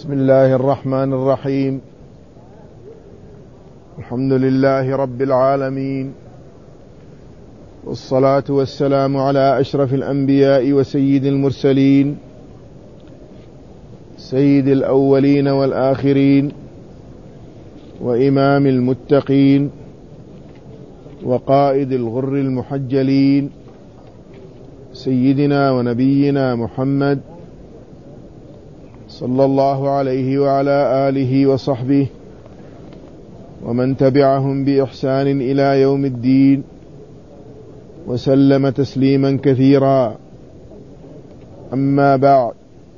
بسم الله الرحمن الرحيم. الحمد لله رب العالمين، والصلاة والسلام على أشرف الأنبياء وسيد المرسلين، سيد الأولين والآخرين، وإمام المتقين، وقائد الغر المحجلين، سيدنا ونبينا محمد صلى الله عليه وعلى آله وصحبه ومن تبعهم بإحسان إلى يوم الدين، وسلم تسليما كثيرا. أما بعد،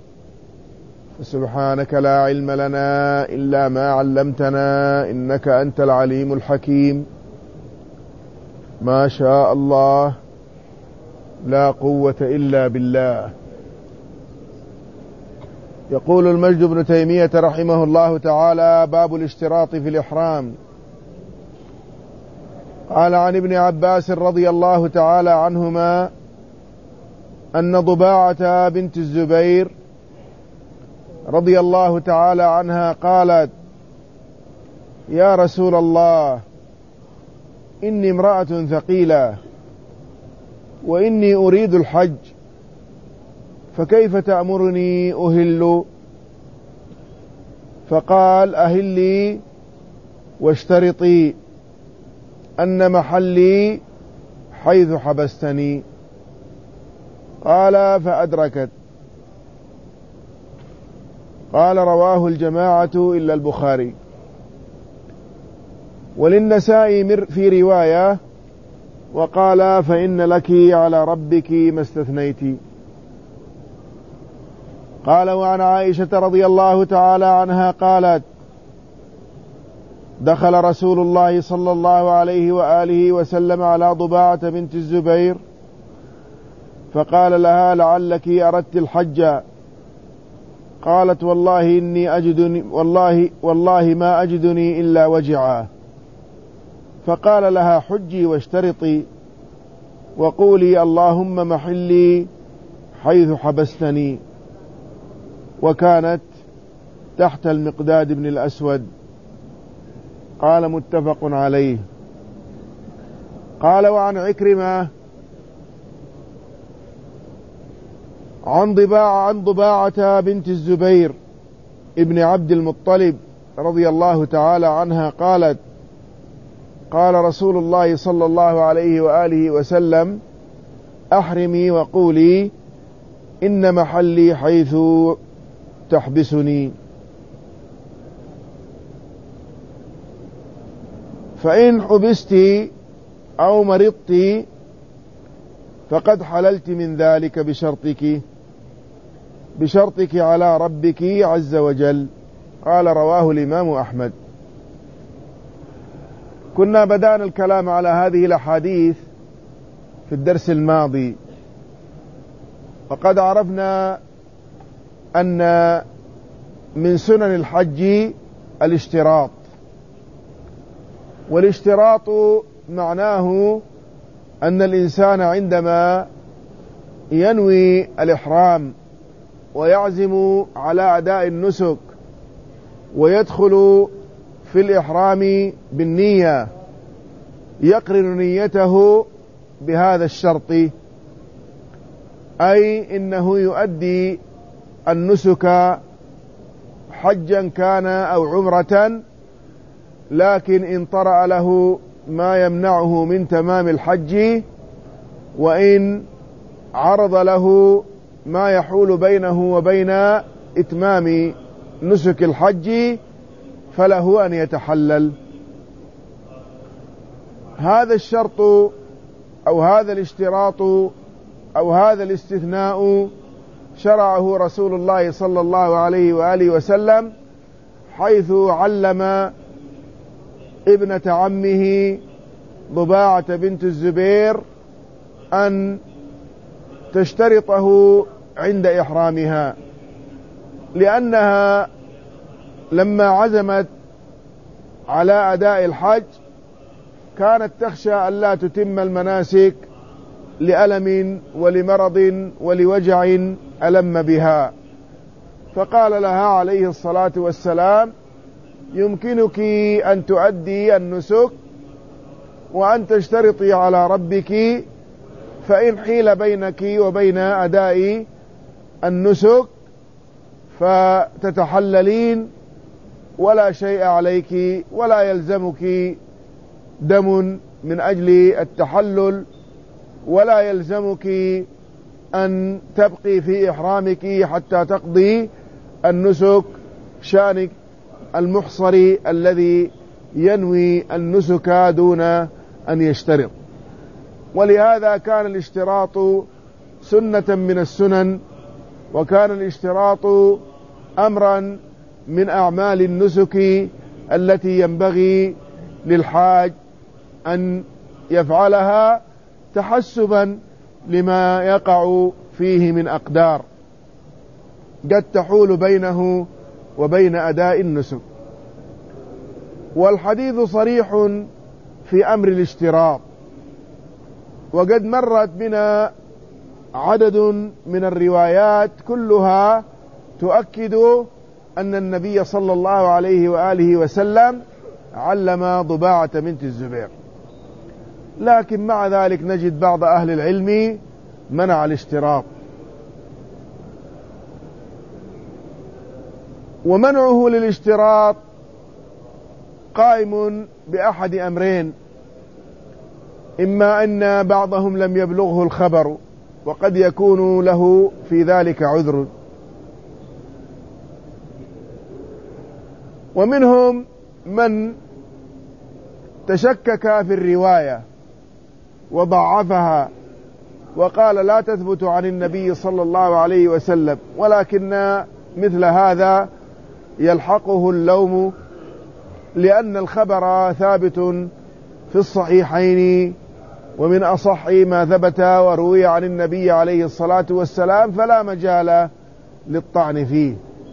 فسبحانك لا علم لنا إلا ما علمتنا إنك أنت العليم الحكيم. ما شاء الله، لا قوة إلا بالله. يقول المجد بن تيمية رحمه الله تعالى: باب الاشتراط في الإحرام. قال عن ابن عباس رضي الله تعالى عنهما أن ضباعة بنت الزبير رضي الله تعالى عنها قالت: يا رسول الله، إني امرأة ثقيلة وإني أريد الحج، فكيف تأمرني أهل؟ فقال: أهلي واشترطي أن محلي حيث حبستني. قال: فأدركت. قال: رواه الجماعة إلا البخاري. وللنسائي في رواية وقال: فإن لك على ربك ما استثنيت. قال: وعن عائشة رضي الله تعالى عنها قالت: دخل رسول الله صلى الله عليه وآله وسلم على ضباعة بنت الزبير فقال لها: لعلك أردت الحج. قالت: والله إني أجدني والله ما أجدني إلا وجعا. فقال لها: حجي واشترطي وقولي اللهم محلي حيث حبستني. وكانت تحت المقداد بن الأسود. قال: متفق عليه. قال: وعن عكرمة عن ضباعة بنت الزبير ابن عبد المطلب رضي الله تعالى عنها قالت: قال رسول الله صلى الله عليه وآله وسلم: أحرمي وقولي إن محلي حيث تحبسني، فإن حبست أو مرضت فقد حللت من ذلك بشرطك على ربك عز وجل. قال: رواه الإمام أحمد. كنا بدأنا الكلام على هذه الأحاديث في الدرس الماضي، وقد عرفنا أن من سنن الحج الاشتراط، والاشتراط معناه أن الإنسان عندما ينوي الإحرام ويعزم على أداء النسك ويدخل في الإحرام بالنية يقرن نيته بهذا الشرط، أي إنه يؤدي النسك حجا كان أو عمرة، لكن إن طرأ له ما يمنعه من تمام الحج، وإن عرض له ما يحول بينه وبين إتمام نسك الحج فله أن يتحلل. هذا الشرط أو هذا الاشتراط أو هذا الاستثناء شرعه رسول الله صلى الله عليه وآله وسلم، حيث علم ابنة عمه ضباعة بنت الزبير أن تشترطه عند إحرامها، لأنها لما عزمت على أداء الحج كانت تخشى أن لا تتم المناسك لألم ولمرض ولوجع ألم بها، فقال لها عليه الصلاة والسلام: يمكنك أن تؤدي النسك وأن تشترطي على ربك، فإن حيل بينك وبين أداء النسك فتتحللين ولا شيء عليك، ولا يلزمك دم من أجل التحلل، ولا يلزمك أن تبقي في إحرامك حتى تقضي النسك، شأنك المحصر الذي ينوي النسك دون أن يشترط. ولهذا كان الاشتراط سنة من السنن، وكان الاشتراط أمرا من أعمال النسك التي ينبغي للحاج أن يفعلها تحسبا لما يقع فيه من أقدار قد تحول بينه وبين أداء النسك. والحديث صريح في أمر الاشتراط، وقد مرت بنا عدد من الروايات كلها تؤكد أن النبي صلى الله عليه وآله وسلم علم ضباعة بنت الزبير، لكن مع ذلك نجد بعض أهل العلم منع الاشتراط. ومنعه للاشتراط قائم بأحد أمرين: إما أن بعضهم لم يبلغه الخبر، وقد يكون له في ذلك عذر، ومنهم من تشكك في الرواية وضعفها وقال لا تثبت عن النبي صلى الله عليه وسلم، ولكن مثل هذا يلحقه اللوم، لأن الخبر ثابت في الصحيحين ومن أصح ما ثبت وروي عن النبي عليه الصلاة والسلام، فلا مجال للطعن فيه.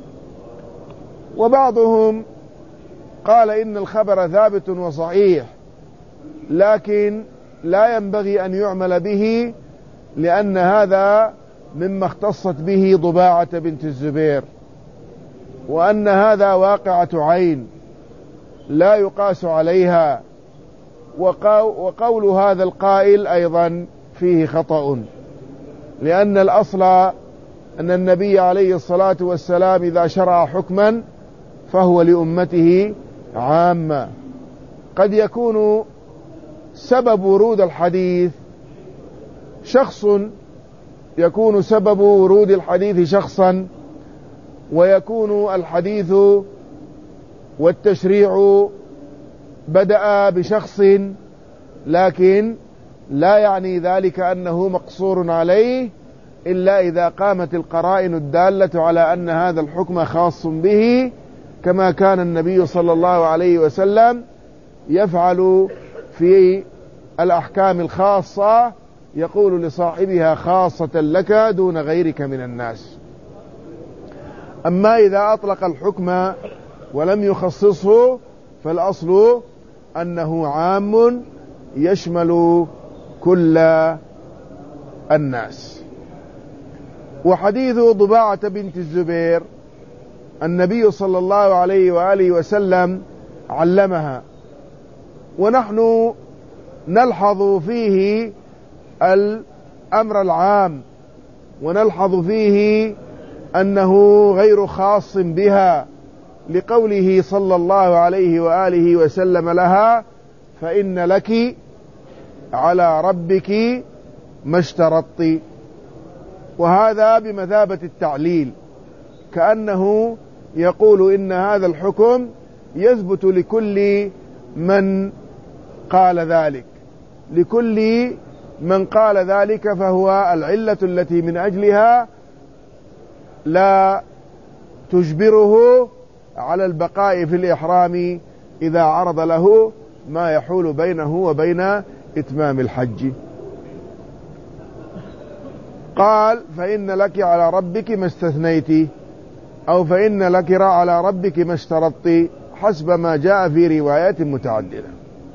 وبعضهم قال إن الخبر ثابت وصحيح، لكن لا ينبغي أن يعمل به، لأن هذا مما اختصت به ضباعة بنت الزبير، وأن هذا واقعة عين لا يقاس عليها. وقول هذا القائل أيضا فيه خطأ، لأن الأصل أن النبي عليه الصلاة والسلام إذا شرع حكما فهو لأمته عامة. قد يكون سبب ورود الحديث شخص، يكون سبب ورود الحديث شخصا، ويكون الحديث والتشريع بدأ بشخص، لكن لا يعني ذلك أنه مقصور عليه، إلا إذا قامت القرائن الدالة على أن هذا الحكم خاص به، كما كان النبي صلى الله عليه وسلم يفعل في الأحكام الخاصة، يقول لصاحبها خاصة لك دون غيرك من الناس. أما إذا أطلق الحكم ولم يخصصه فالأصل أنه عام يشمل كل الناس. وحديث ضباعة بنت الزبير النبي صلى الله عليه وآله وسلم علمها، ونحن نلحظ فيه الأمر العام، ونلحظ فيه أنه غير خاص بها، لقوله صلى الله عليه وآله وسلم لها: فإن لك على ربك ما اشترطت. وهذا بمثابة التعليل، كأنه يقول إن هذا الحكم يثبت لكل من قال ذلك، لكل من قال ذلك، فهو العلة التي من أجلها لا تجبره على البقاء في الإحرام إذا عرض له ما يحول بينه وبين إتمام الحج. قال: فإن لك على ربك ما استثنيت، أو فإن لك على ربك ما اشترطت، حسب ما جاء في روايات متعددة.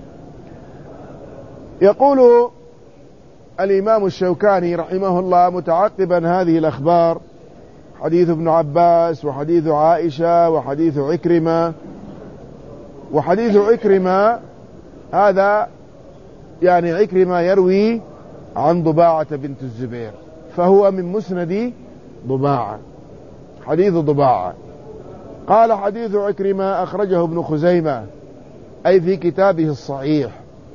يقول الإمام الشوكاني رحمه الله متعقبا هذه الأخبار: حديث ابن عباس وحديث عائشة وحديث عكرمة. وحديث عكرمة هذا يعني عكرمة يروي عن ضباعة بنت الزبير، فهو من مسند ضباعة، حديث ضباعة. قال حديث عكرمة أخرجه ابن خزيمة أي في كتابه الصحيح.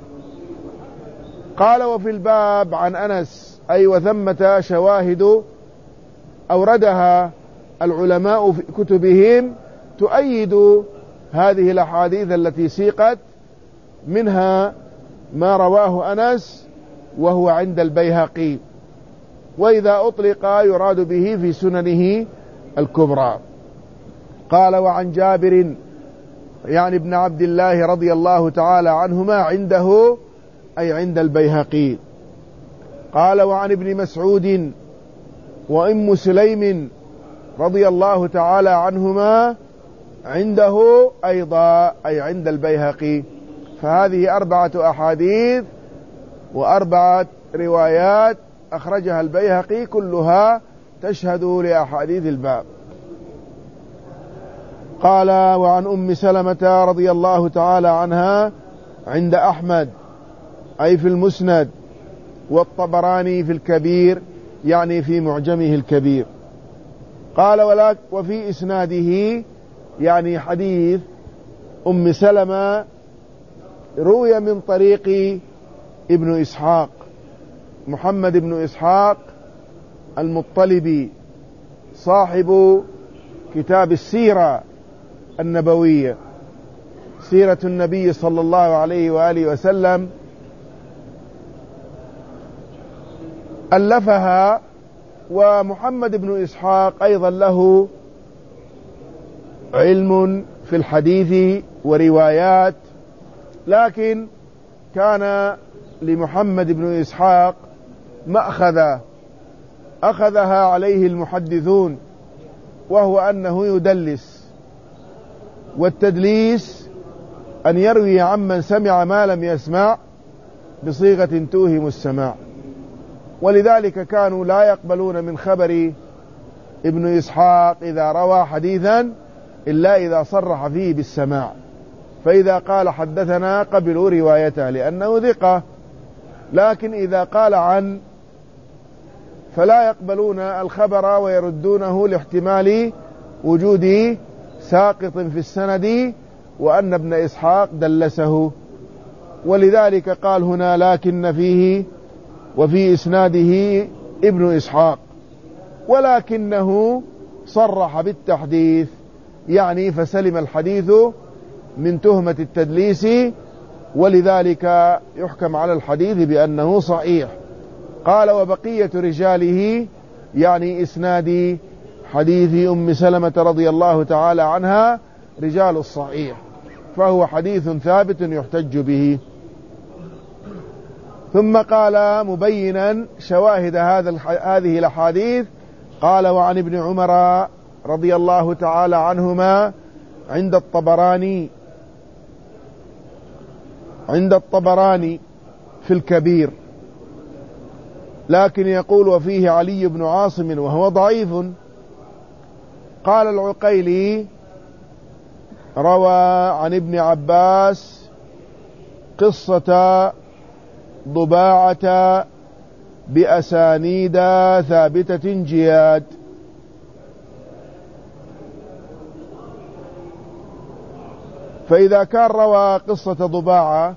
قال وفي الباب عن أنس أي وثمة شواهد أوردها العلماء في كتبهم تؤيد هذه الأحاديث التي سيقت، منها ما رواه أنس وهو عند البيهقي، وإذا أطلق يراد به في سننه الكبرى. قال وعن جابر يعني ابن عبد الله رضي الله تعالى عنهما عنده أي عند البيهقي. قال وعن ابن مسعود وأم سليم رضي الله تعالى عنهما عنده أيضا أي عند البيهقي. فهذه 4 أحاديث و4 روايات أخرجها البيهقي كلها تشهد لأحاديث الباب. قال وعن أم سلمة رضي الله تعالى عنها عند أحمد أي في المسند، والطبراني في الكبير يعني في معجمه الكبير. قال وفي إسناده يعني حديث أم سلمة روي من طريق ابن إسحاق محمد بن إسحاق المطلبي صاحب كتاب السيرة النبوية، سيرة النبي صلى الله عليه وآله وسلم، ألفها. ومحمد بن إسحاق أيضا له علم في الحديث وروايات، لكن كان لمحمد بن إسحاق مأخذة أخذها عليه المحدثون، وهو أنه يدلس، والتدليس أن يروي عمن سمع ما لم يسمع بصيغة توهم السماع، ولذلك كانوا لا يقبلون من خبر ابن إسحاق إذا روى حديثا إلا إذا صرح فيه بالسماع، فإذا قال حدثنا قبلوا روايته لأنه ثقة، لكن إذا قال عن فلا يقبلون الخبر ويردونه لاحتمال وجود ساقط في السند وأن ابن إسحاق دلسه. ولذلك قال هنا لكن فيه وفي إسناده ابن إسحاق، ولكنه صرح بالتحديث يعني فسلم الحديث من تهمة التدليس، ولذلك يحكم على الحديث بأنه صحيح. قال وبقية رجاله يعني إسناد حديث أم سلمة رضي الله تعالى عنها رجال الصحيح، فهو حديث ثابت يحتج به. ثم قال مبينا شواهد هذه الأحاديث، قال وعن ابن عمر رضي الله تعالى عنهما عند الطبراني في الكبير، لكن يقول وفيه علي بن عاصم وهو ضعيف. قال العقيلي روى عن ابن عباس قصة ضباعة بأسانيد ثابتة جياد. فإذا كان روى قصة ضباعة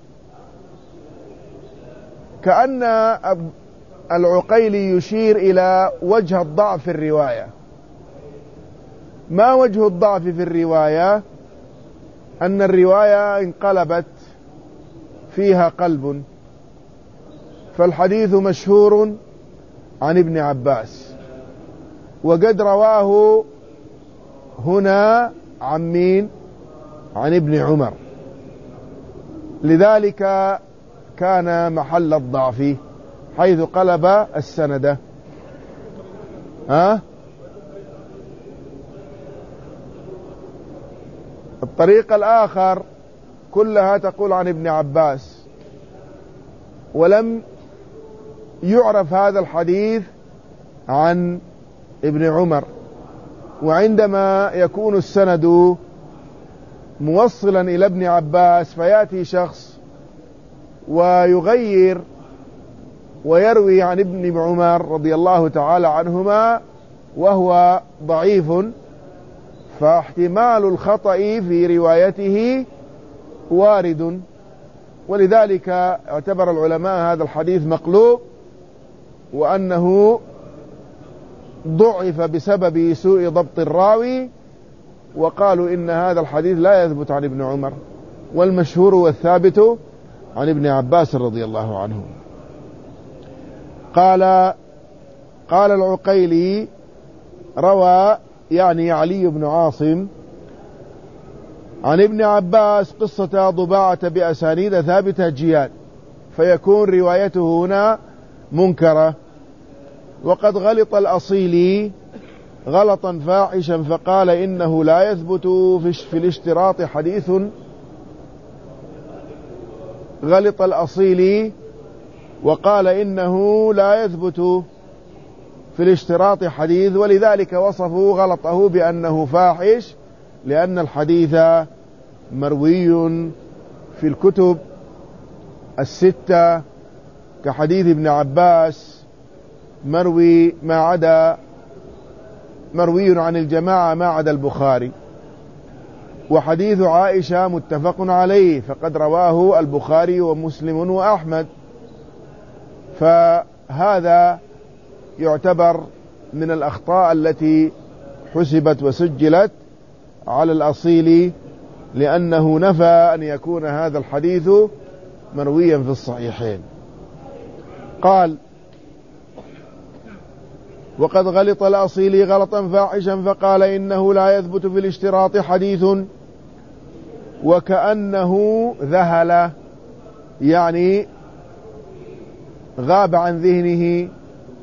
كأن العقيلي يشير إلى وجه الضعف في الرواية. ما وجه الضعف في الرواية؟ أن الرواية انقلبت فيها قلب، فالحديث مشهور عن ابن عباس، وقد رواه هنا عن مين؟ عن ابن عمر، لذلك كان محل الضعف حيث قلب السند. الطريق الآخر كلها تقول عن ابن عباس، ولم يعرف هذا الحديث عن ابن عمر. وعندما يكون السند موصلا إلى ابن عباس فيأتي شخص ويغير ويروي عن ابن عمر رضي الله تعالى عنهما وهو ضعيف، فاحتمال الخطأ في روايته وارد، ولذلك اعتبر العلماء هذا الحديث مقلوب، وأنه ضعف بسبب سوء ضبط الراوي، وقالوا إن هذا الحديث لا يثبت عن ابن عمر، والمشهور والثابت عن ابن عباس رضي الله عنه. قال العقيلي روى يعني علي بن عاصم عن ابن عباس قصة ضباعة بأسانيد ثابتة جياد، فيكون روايته هنا منكرة. وقد غلط الأصيلي غلطا فاحشا فقال إنه لا يثبت في الاشتراط حديث. غلط الأصيلي وقال إنه لا يثبت في الاشتراط حديث، ولذلك وصفوا غلطه بأنه فاحش، لأن الحديث مروي في الكتب الستة كحديث ابن عباس، مروي عن الجماعة ما عدا البخاري. وحديث عائشة متفق عليه، فقد رواه البخاري ومسلم وأحمد، فهذا يعتبر من الأخطاء التي حسبت وسجلت على الأصيل، لأنه نفى أن يكون هذا الحديث مرويا في الصحيحين. قال: وقد غلط الأصيلي غلطا فاحشا فقال إنه لا يثبت في الاشتراط حديث، وكأنه ذهل، يعني غاب عن ذهنه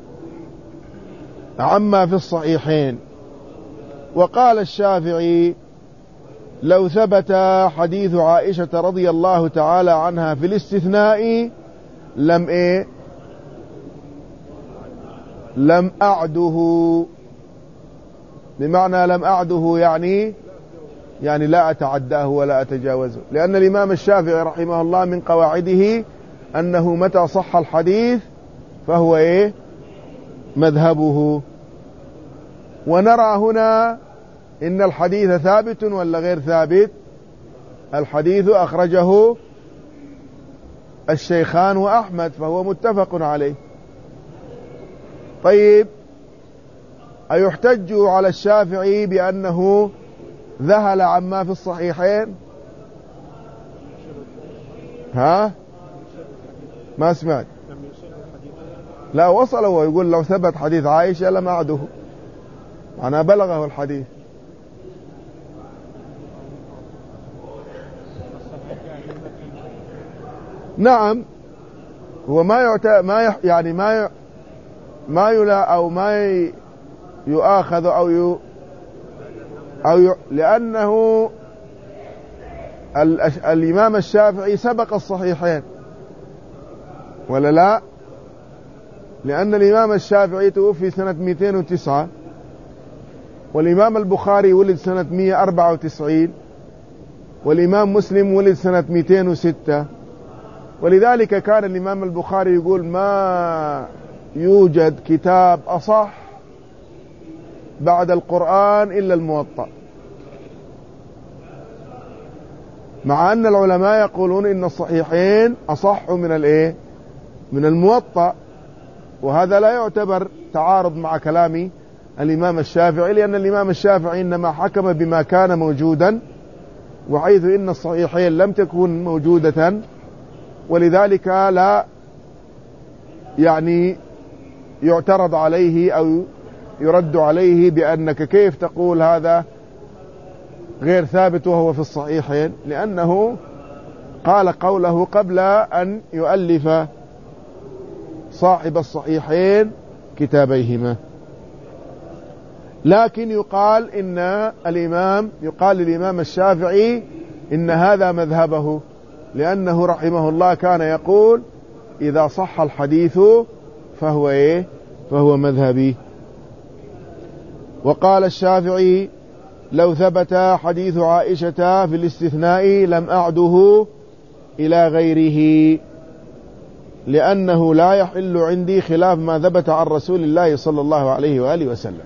عما في الصحيحين. وقال الشافعي: لو ثبت حديث عائشة رضي الله تعالى عنها في الاستثناء لم أعده، بمعنى لم أعده يعني لا أتعداه ولا أتجاوزه، لأن الإمام الشافعي رحمه الله من قواعده أنه متى صح الحديث فهو مذهبه. ونرى هنا إن الحديث ثابت ولا غير ثابت؟ الحديث أخرجه الشيخان وأحمد، فهو متفق عليه. طيب، أيحتج على الشافعي بأنه ذهل عما في الصحيحين؟ ما سمعت. لا، وصله ويقول لو ثبت حديث عائشة لم أعده، أنا بلغه الحديث. نعم، هو ما يلا أو ما يؤاخذ لأنه الإمام الشافعي سبق الصحيحين ولا لا؟ لأن الإمام الشافعي توفي سنة 209، والإمام البخاري ولد سنة 194، والإمام مسلم ولد سنة 206. ولذلك كان الإمام البخاري يقول: ما يوجد كتاب أصح بعد القرآن إلا الموطأ، مع أن العلماء يقولون إن الصحيحين أصح من الموطأ، وهذا لا يعتبر تعارض مع كلام الإمام الشافعي، لأن الإمام الشافعي إنما حكم بما كان موجودا، وحيث إن الصحيحين لم تكن موجودة، ولذلك لا يعترض عليه أو يرد عليه بأنك كيف تقول هذا غير ثابت وهو في الصحيحين، لأنه قال قوله قبل أن يؤلف صاحب الصحيحين كتابيهما. لكن يقال للإمام الشافعي إن هذا مذهبه، لأنه رحمه الله كان يقول: إذا صح الحديث فهو مذهبي. وقال الشافعي لو ثبت حديث عائشة في الاستثناء لم أعده إلى غيره، لأنه لا يحل عندي خلاف ما ثبت عن رسول الله صلى الله عليه وآله وسلم.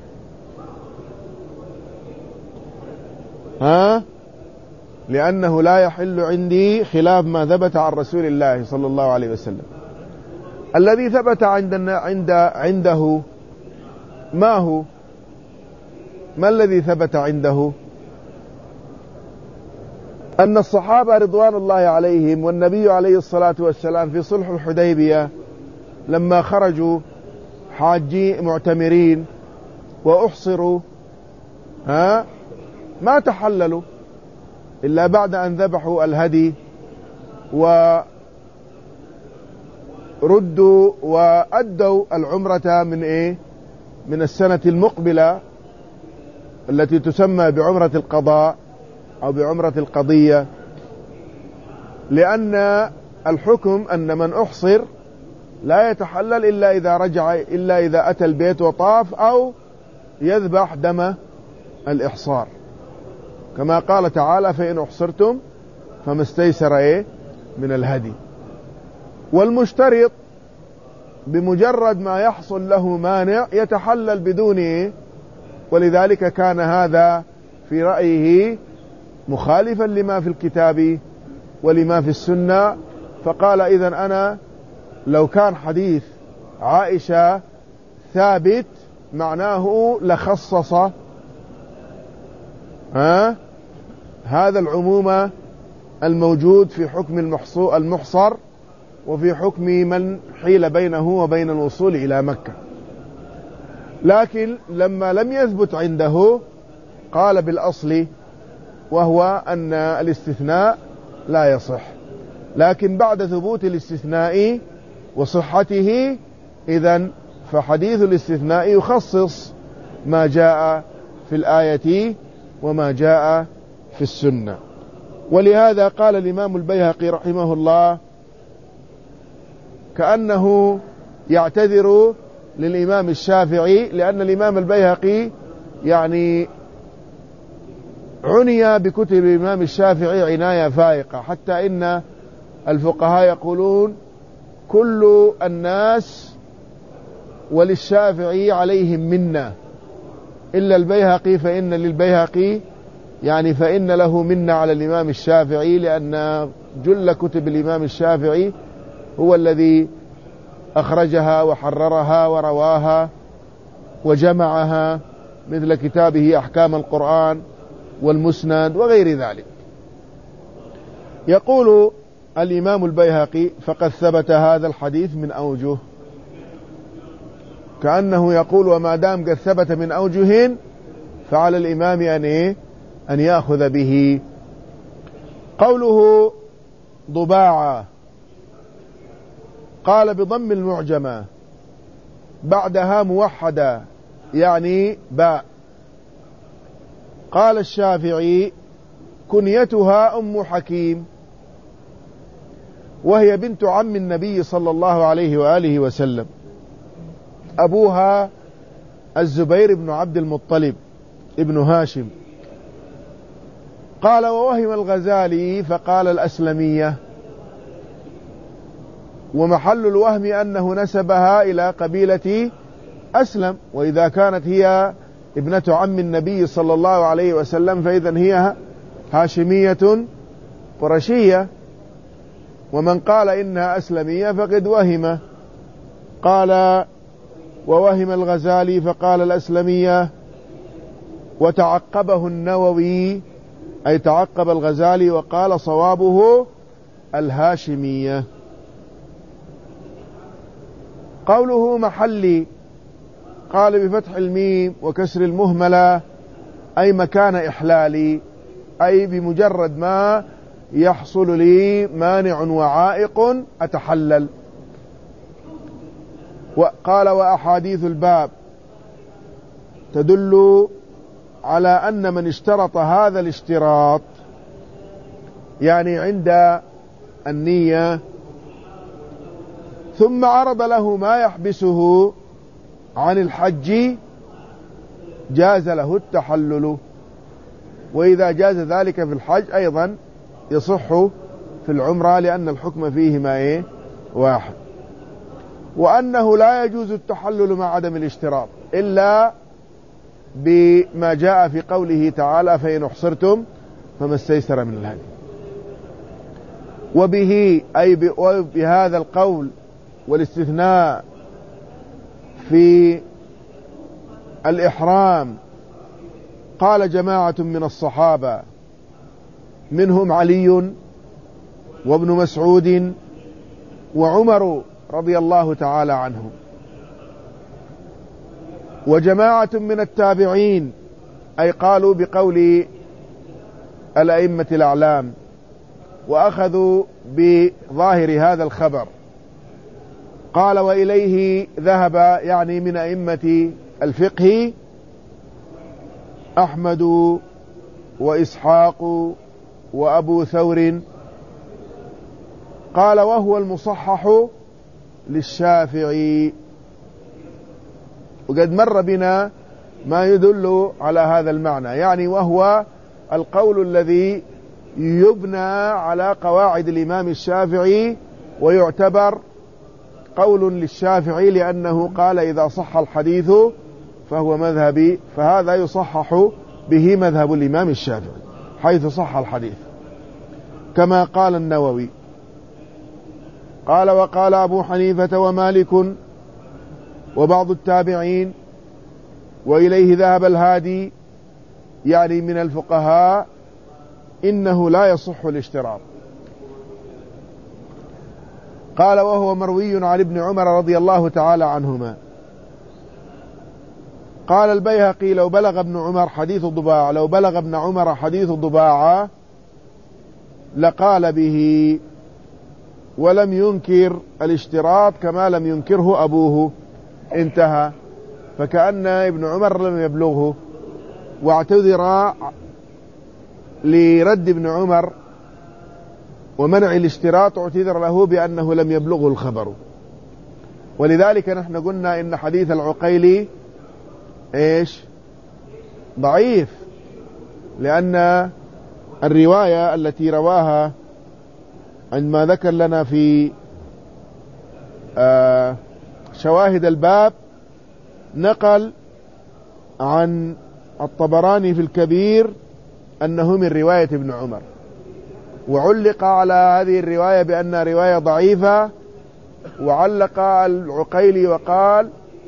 لأنه لا يحل عندي خلاف ما ثبت عن رسول الله صلى الله عليه وسلم. الذي ثبت عنده ما هو؟ ما الذي ثبت عنده؟ أن الصحابة رضوان الله عليهم والنبي عليه الصلاة والسلام في صلح الحديبية لما خرجوا حاجي معتمرين وأحصروا ما تحللوا إلا بعد أن ذبحوا الهدي وردوا وأدوا العمرة من السنة المقبلة التي تسمى بعمرة القضاء أو بعمرة القضية، لأن الحكم أن من أحصر لا يتحلل إلا إذا أتى البيت وطاف أو يذبح دم الإحصار، كما قال تعالى فإن أحصرتم فما استيسر من الهدي. والمشترط بمجرد ما يحصل له مانع يتحلل بدونه، ولذلك كان هذا في رأيه مخالفا لما في الكتاب ولما في السنة، فقال إذن أنا لو كان حديث عائشة ثابت معناه لخصص هذا العموم الموجود في حكم المحصر وفي حكم من حيل بينه وبين الوصول إلى مكة. لكن لما لم يثبت عنده قال بالأصل، وهو أن الاستثناء لا يصح، لكن بعد ثبوت الاستثناء وصحته إذن فحديث الاستثناء يخصص ما جاء في الآية وما جاء في السنة. ولهذا قال الإمام البيهقي رحمه الله كأنه يعتذر للإمام الشافعي، لأن الإمام البيهقي يعني عني بكتب الإمام الشافعي عناية فائقة، حتى إن الفقهاء يقولون كل الناس وللشافعي عليهم منا إلا البيهقي، فإن للبيهقي يعني فإن له منا على الإمام الشافعي، لأن جل كتب الإمام الشافعي هو الذي أخرجها وحررها ورواها وجمعها، مثل كتابه أحكام القرآن والمسند وغير ذلك. يقول الإمام البيهقي فقد ثبت هذا الحديث من أوجه، كأنه يقول وما دام قد ثبت من أوجه فعلى الإمام أن يأخذ به. قوله ضباعة قال بضم المعجمة بعدها موحدة يعني باء. قال الشافعي كنيتها أم حكيم، وهي بنت عم النبي صلى الله عليه وآله وسلم، أبوها الزبير بن عبد المطلب ابن هاشم. قال ووهم الغزالي فقال الأسلمية، ومحل الوهم أنه نسبها إلى قبيلة أسلم، وإذا كانت هي ابنة عم النبي صلى الله عليه وسلم فإذن هي هاشمية قرشية، ومن قال إنها أسلمية فقد وهم. قال ووهم الغزالي فقال الأسلمية، وتعقبه النووي أي تعقب الغزالي وقال صوابه الهاشمية. قوله محلي قال بفتح الميم وكسر المهملة أي مكان إحلالي، أي بمجرد ما يحصل لي مانع وعائق أتحلل. وقال وأحاديث الباب تدل على أن من اشترط هذا الاشتراط يعني عند النية ثم عرض له ما يحبسه عن الحج جاز له التحلل، وإذا جاز ذلك في الحج أيضا يصح في العمرة، لأن الحكم فيهما واحد. وأنه لا يجوز التحلل مع عدم الاشتراط إلا بما جاء في قوله تعالى فإن أحصرتم فما استيسر من الهدي. وبه أي بهذا القول والاستثناء في الإحرام قال جماعة من الصحابة منهم علي وابن مسعود وعمر رضي الله تعالى عنهم، وجماعة من التابعين، أي قالوا بقول الأئمة الأعلام وأخذوا بظاهر هذا الخبر. قال وإليه ذهب يعني من أئمة الفقه أحمد وإسحاق وأبو ثور. قال وهو المصحح للشافعي، وقد مر بنا ما يدل على هذا المعنى، يعني وهو القول الذي يبنى على قواعد الإمام الشافعي ويعتبر قول للشافعي، لأنه قال إذا صح الحديث فهو مذهبي، فهذا يصحح به مذهب الإمام الشافعي حيث صح الحديث، كما قال النووي. قال وقال أبو حنيفة ومالك وبعض التابعين وإليه ذهب الهادي يعني من الفقهاء إنه لا يصح الاشتراط. قال وهو مروي عن ابن عمر رضي الله تعالى عنهما. قال البيهقي لو بلغ ابن عمر حديث الضباعة لقال به ولم ينكر الاشتراط كما لم ينكره أبوه، انتهى. فكأن ابن عمر لم يبلغه، واعتذر لرد ابن عمر ومنع الاشتراط، اعتذر له بأنه لم يبلغه الخبر. ولذلك نحن قلنا إن حديث العقيلي ضعيف، لأن الرواية التي رواها عندما ذكر لنا في شواهد الباب نقل عن الطبراني في الكبير أنه من رواية ابن عمر، وعلق على هذه الرواية بأنها رواية ضعيفة، وعلق العقيلي وقال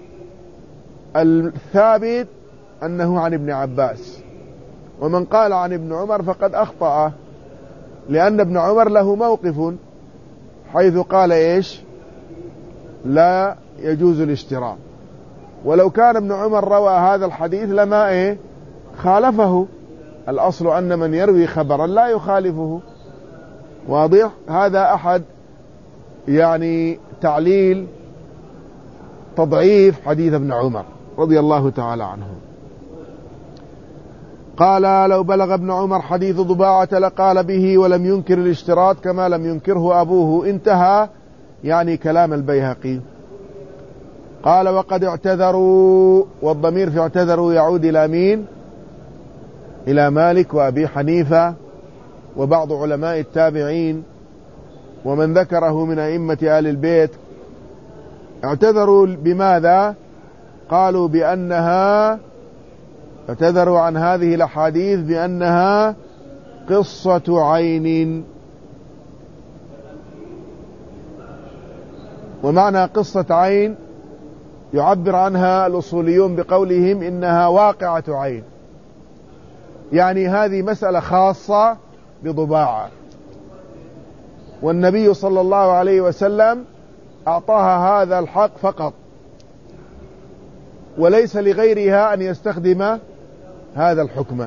الثابت أنه عن ابن عباس، ومن قال عن ابن عمر فقد أخطأ، لأن ابن عمر له موقف حيث قال لا يجوز الاشتراط. ولو كان ابن عمر روى هذا الحديث لما خالفه، الأصل أن من يروي خبرا لا يخالفه، واضح؟ هذا أحد يعني تعليل تضعيف حديث ابن عمر رضي الله تعالى عنه. قال لو بلغ ابن عمر حديث ضباعة لقال به ولم ينكر الاشتراط كما لم ينكره أبوه، انتهى يعني كلام البيهقي. قال وقد اعتذروا، والضمير في اعتذروا يعود إلى مين؟ إلى مالك وأبي حنيفة وبعض علماء التابعين ومن ذكره من أئمة آل البيت. اعتذروا بماذا؟ قالوا بأنها، اعتذروا عن هذه الأحاديث بأنها قصة عين. ومعنى قصة عين يعبر عنها الأصوليون بقولهم إنها واقعة عين، يعني هذه مسألة خاصة بضباعة، والنبي صلى الله عليه وسلم أعطاها هذا الحق فقط، وليس لغيرها أن يستخدم هذا الحكم.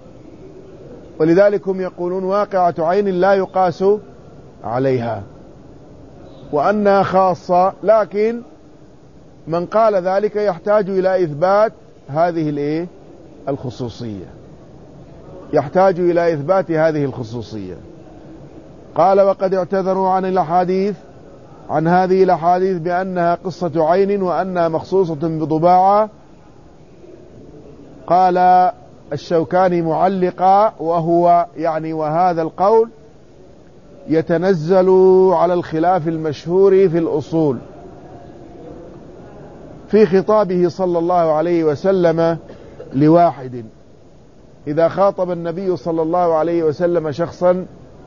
ولذلك هم يقولون واقعة عين لا يقاس عليها، وأنها خاصة، لكن من قال ذلك يحتاج إلى إثبات هذه الخصوصية، يحتاج إلى إثبات هذه الخصوصية. قال وقد اعتذروا عن هذه الأحاديث بأنها قصة عين وأنها مخصوصة بضباعة. قال الشوكاني معلقا وهو يعني وهذا القول يتنزل على الخلاف المشهور في الأصول في خطابه صلى الله عليه وسلم لواحد. إذا خاطب النبي صلى الله عليه وسلم شخصا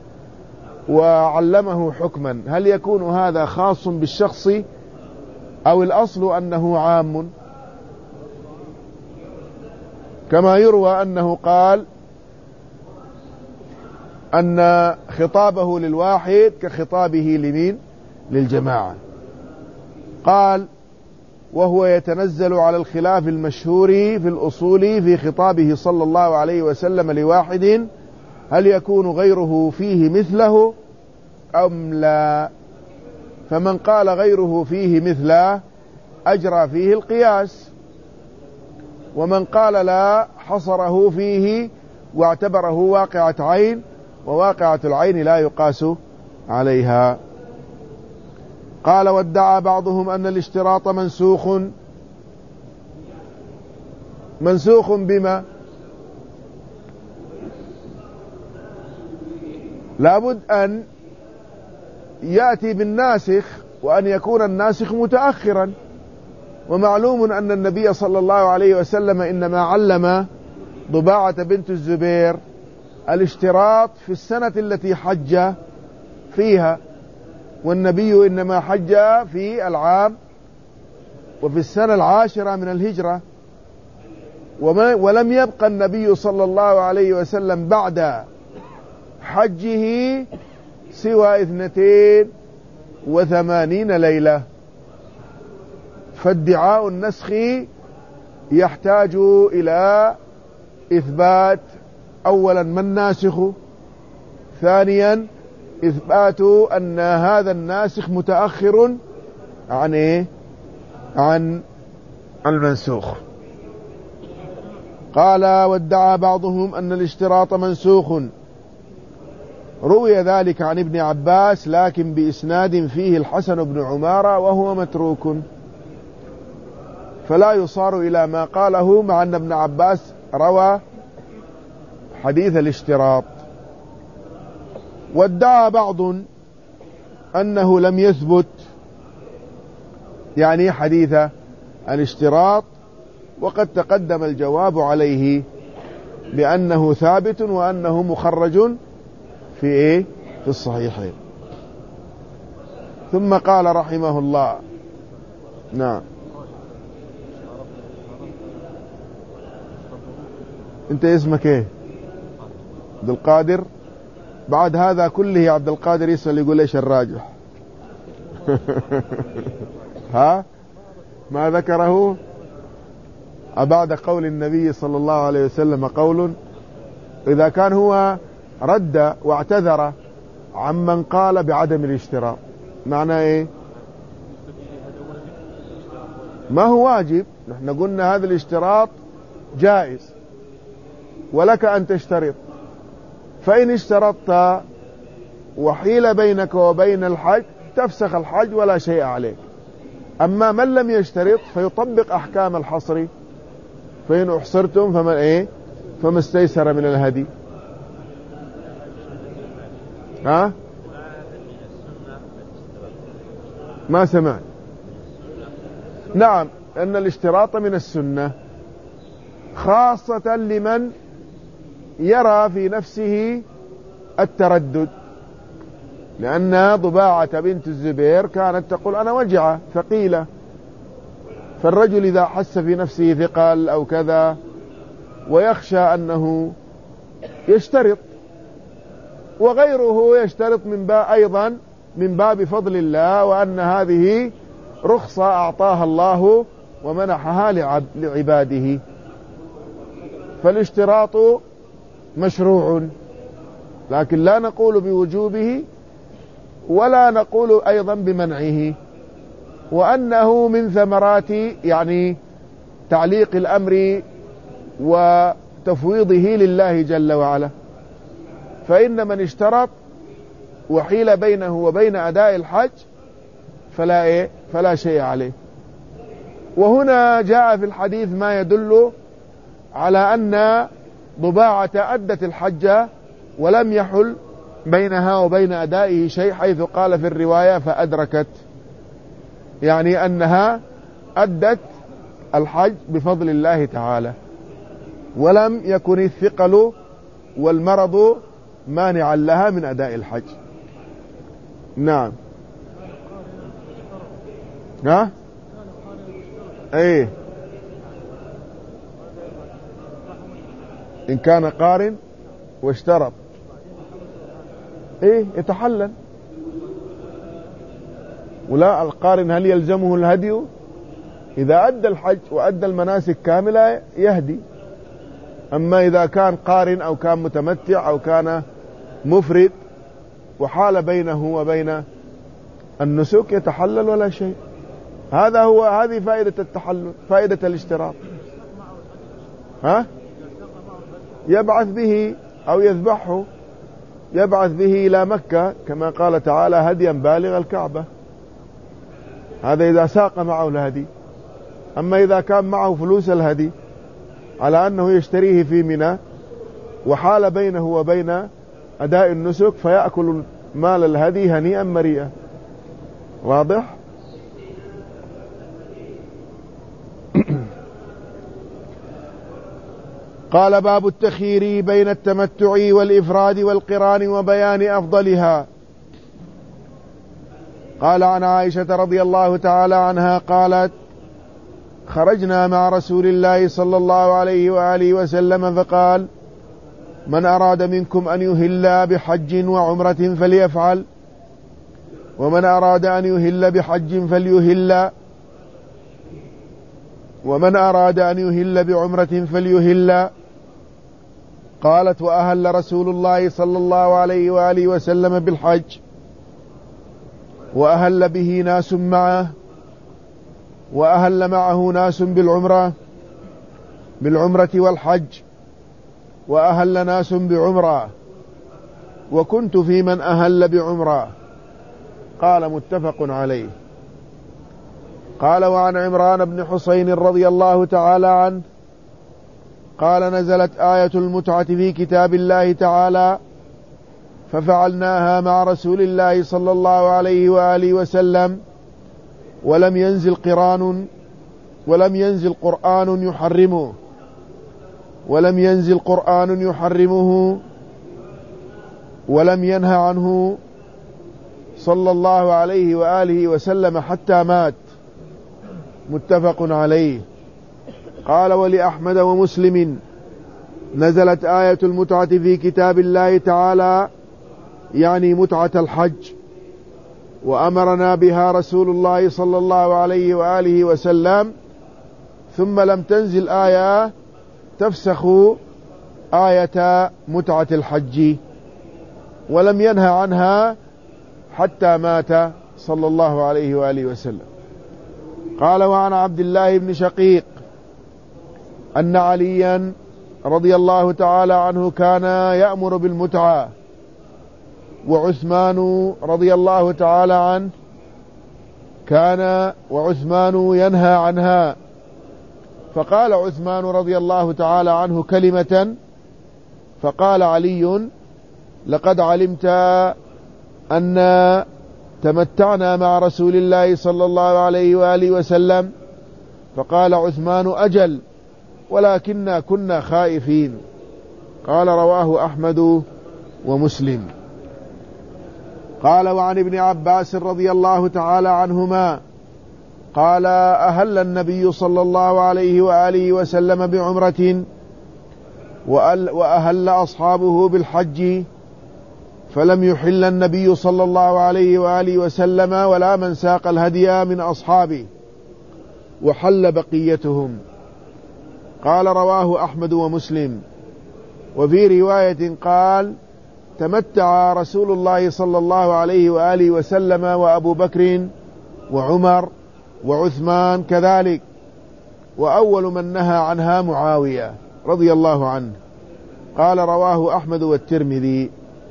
وعلمه حكما، هل يكون هذا خاص بالشخص أو الأصل أنه عام؟ كما يروى أنه قال أن خطابه للواحد كخطابه لمين؟ للجماعة. قال وهو يتنزل على الخلاف المشهور في الأصول في خطابه صلى الله عليه وسلم لواحد، هل يكون غيره فيه مثله أم لا؟ فمن قال غيره فيه مثله أجرى فيه القياس، ومن قال لا حصره فيه واعتبره واقعة عين، وواقعة العين لا يقاس عليها. قال وادعى بعضهم أن الاشتراط منسوخ بما؟ لابد أن يأتي بالناسخ، وأن يكون الناسخ متأخرا. ومعلوم أن النبي صلى الله عليه وسلم إنما علم ضباعة بنت الزبير الاشتراط في السنة التي حج فيها، والنبي إنما حج في العام وفي السنة 10 من الهجرة، ولم يبقى النبي صلى الله عليه وسلم بعد حجه سوى 82 ليلة. فادعاء النسخ يحتاج إلى إثبات أولا ما الناسخ، ثانيا إثبات أن هذا الناسخ متأخر عن إيه؟ عن المنسوخ. قال وادعى بعضهم أن الاشتراط منسوخ، روي ذلك عن ابن عباس لكن بإسناد فيه الحسن بن عمارة وهو متروك، فلا يصار إلى ما قاله، مع أن ابن عباس روى حديث الاشتراط. وادعى بعض أنه لم يثبت يعني حديث الاشتراط، وقد تقدم الجواب عليه بأنه ثابت وأنه مخرج في إيه؟ في الصحيحين. ثم قال رحمه الله نعم. انت اسمك ايه؟ عبد القادر. بعد هذا كله عبد القادر يسأل يقول ايش الراجح؟ ها ما ذكره بعد قول النبي صلى الله عليه وسلم قول، إذا كان هو رد واعتذر عمن قال بعدم الاشتراط، معناه ايه؟ ما هو واجب. نحن قلنا هذا الاشتراط جائز ولك أن تشترط، فإن اشترطت وحيل بينك وبين الحج تفسخ الحج ولا شيء عليك. أما من لم يشترط فيطبق أحكام الحصر، فإن أحصرتم فما إيه؟ فما استيسر من الهدي. ها؟ ما سمعت. نعم، أن الاشتراط من السنة، خاصة لمن يرى في نفسه التردد، لأن ضباعة بنت الزبير كانت تقول أنا وجعة ثقيلة، فالرجل إذا حس في نفسه ثقل أو كذا ويخشى أنه يشترط، وغيره يشترط من باب أيضا من باب فضل الله، وأن هذه رخصة أعطاها الله ومنحها لعباده. فالاشتراط مشروع، لكن لا نقول بوجوبه ولا نقول أيضا بمنعه، وأنه من ثمرات يعني تعليق الأمر وتفويضه لله جل وعلا. فإن من اشترط وحيل بينه وبين أداء الحج فلا شيء عليه. وهنا جاء في الحديث ما يدل على أن ضباعة أدت الحج ولم يحل بينها وبين أدائه شيء، حيث قال في الرواية فأدركت، يعني أنها أدت الحج بفضل الله تعالى، ولم يكن الثقل والمرض مانعا لها من أداء الحج. نعم. ها؟ ايه، إن كان قارن واشترط ايه يتحلل. ولا القارن هل يلزمه الهدي؟ إذا أدى الحج وأدى المناسك كاملة يهدي. أما إذا كان قارن أو كان متمتع أو كان مفرد وحال بينه وبين النسك يتحلل ولا شيء. هذه فائدة التحلل، فائدة الاشتراط. ها؟ يبعث به أو يذبحه، يبعث به إلى مكة كما قال تعالى هديا بالغ الكعبة. هذا إذا ساق معه الهدي. أما إذا كان معه فلوس الهدي على أنه يشتريه في منى وحال بينه وبين أداء النسك فيأكل مال الهدي هنيئا مريئا. واضح؟ قال باب التخيير بين التمتع والإفراد والقران وبيان أفضلها. قال عن عائشة رضي الله تعالى عنها قالت خرجنا مع رسول الله صلى الله عليه وآله وسلم فقال من أراد منكم أن يهل بحج وعمرة فليفعل، ومن أراد أن يهل بحج فليهل، ومن أراد أن يهل بعمرة فليهل. قالت وأهل رسول الله صلى الله عليه وآله وسلم بالحج، وأهل به ناس معه، وأهل معه ناس بالعمرة والحج، وأهل ناس بعمرة، وكنت في من أهل بعمرة. قال متفق عليه. قال وعن عمران بن حسين رضي الله تعالى عنه قال نزلت آية المتعة في كتاب الله تعالى ففعلناها مع رسول الله صلى الله عليه وآله وسلم، ولم ينزل قرآن يحرمه ولم ينهى عنه صلى الله عليه وآله وسلم حتى مات. متفق عليه. قال ولأحمد ومسلم نزلت آية المتعة في كتاب الله تعالى يعني متعة الحج، وأمرنا بها رسول الله صلى الله عليه وآله وسلم، ثم لم تنزل آية تفسخ آية متعة الحج، ولم ينهى عنها حتى مات صلى الله عليه وآله وسلم. قال وعن عبد الله بن شقيق أن عليا رضي الله تعالى عنه كان يأمر بالمتعة، وعثمان رضي الله تعالى عنه وعثمان ينهى عنها. فقال عثمان رضي الله تعالى عنه كلمة، فقال علي لقد علمت أن تمتعنا مع رسول الله صلى الله عليه وآله وسلم. فقال عثمان أجل، ولكننا كنا خائفين. قال رواه أحمد ومسلم. قال وعن ابن عباس رضي الله تعالى عنهما قال أهل النبي صلى الله عليه وآله وسلم بعمرة، وأهل أصحابه بالحج، فلم يحل النبي صلى الله عليه وآله وسلم ولا من ساق الهدي من أصحابه، وحل بقيتهم. قال رواه أحمد ومسلم. وفي رواية قال تمتع رسول الله صلى الله عليه وآله وسلم وأبو بكر وعمر وعثمان كذلك، وأول من نهى عنها معاوية رضي الله عنه. قال رواه أحمد والترمذي.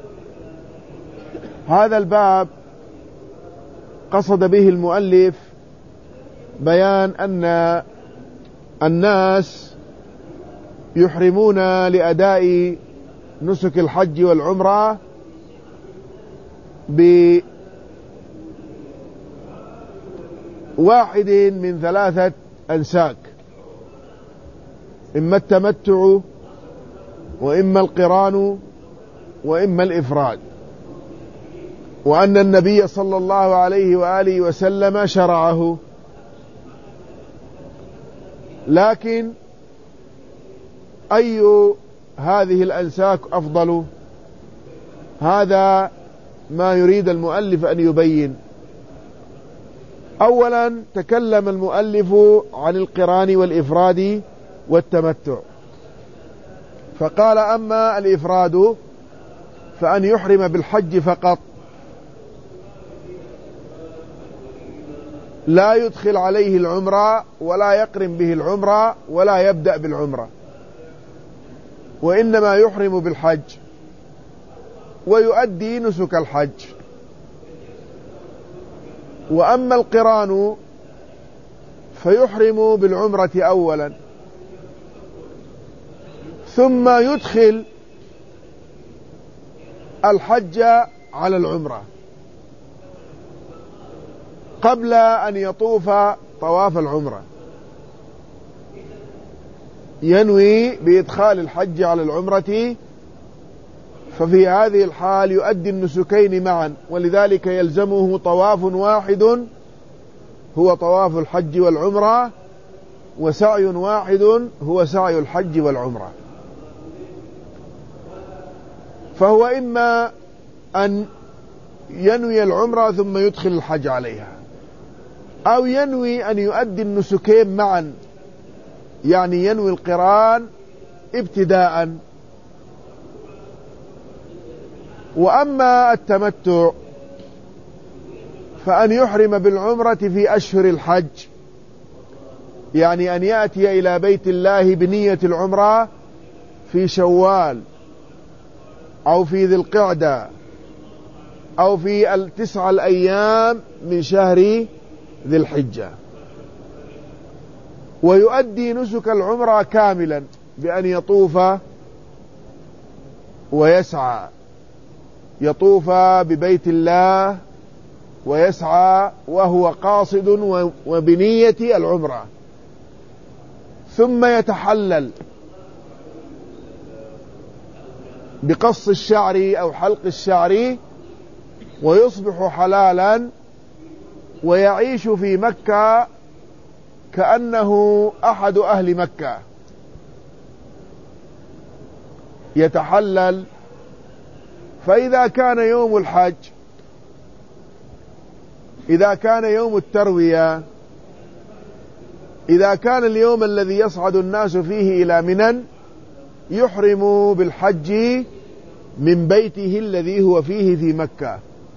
هذا الباب قصد به المؤلف بيان أن الناس يحرمون لأداء نسك الحج والعمرة بواحد من 3 أنساك، إما التمتع وإما القران وإما الإفراد، وأن النبي صلى الله عليه وآله وسلم شرعه. لكن أي هذه الأنساك أفضل؟ هذا ما يريد المؤلف أن يبين. أولا تكلم المؤلف عن القران والإفراد والتمتع، فقال: أما الإفراد فأن يحرم بالحج فقط، لا يدخل عليه العمرة ولا يقرن به العمرة ولا يبدأ بالعمرة، وإنما يحرم بالحج ويؤدي نسك الحج. وأما القران فيحرم بالعمرة أولا، ثم يدخل الحج على العمرة قبل أن يطوف طواف العمرة، ينوي بإدخال الحج على العمرة، ففي هذه الحال يؤدي النسكين معا، ولذلك يلزمه طواف واحد هو طواف الحج والعمرة، وسعي واحد هو سعي الحج والعمرة. فهو إما أن ينوي العمرة ثم يدخل الحج عليها، أو ينوي أن يؤدي النسكين معا، يعني ينوي القران ابتداء. وأما التمتع فأن يحرم بالعمرة في أشهر الحج، يعني أن يأتي إلى بيت الله بنية العمرة في شوال أو في ذي القعدة أو في 9 الأيام من شهر ذي الحجة، ويؤدي نسك العمرة كاملا بأن يطوف ويسعى، يطوف ببيت الله ويسعى وهو قاصد وبنية العمرة، ثم يتحلل بقص الشعر أو حلق الشعر ويصبح حلالا، ويعيش في مكة كأنه أحد أهل مكة، يتحلل. فإذا كان يوم الحج، إذا كان يوم التروية، إذا كان اليوم الذي يصعد الناس فيه إلى منى، يحرم بالحج من بيته الذي هو فيه في مكة،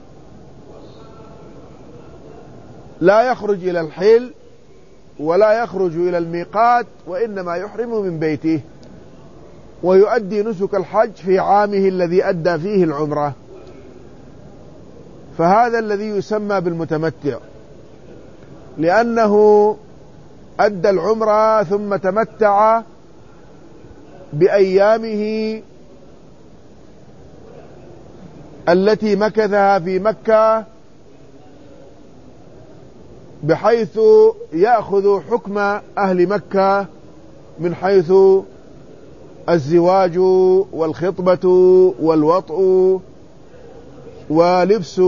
لا يخرج إلى الحل ولا يخرج إلى الميقات، وإنما يحرم من بيته، ويؤدي نسك الحج في عامه الذي أدى فيه العمرة. فهذا الذي يسمى بالمتمتع، لأنه أدى العمرة ثم تمتع بأيامه التي مكثها في مكة، بحيث يأخذ حكم أهل مكة من حيث الزواج والخطبة والوطء ولبس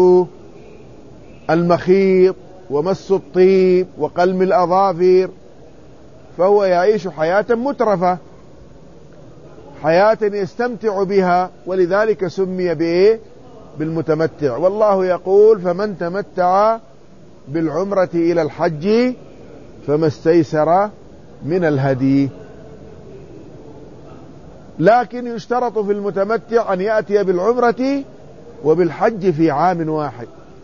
المخيط ومس الطيب وقلم الأظافر، فهو يعيش حياة مترفة، حياة يستمتع بها، ولذلك سمي بالمتمتع. والله يقول: فمن تمتع بالعمرة إلى الحج فما استيسر من الهدي. لكن يشترط في المتمتع أن يأتي بالعمرة وبالحج في عام واحد.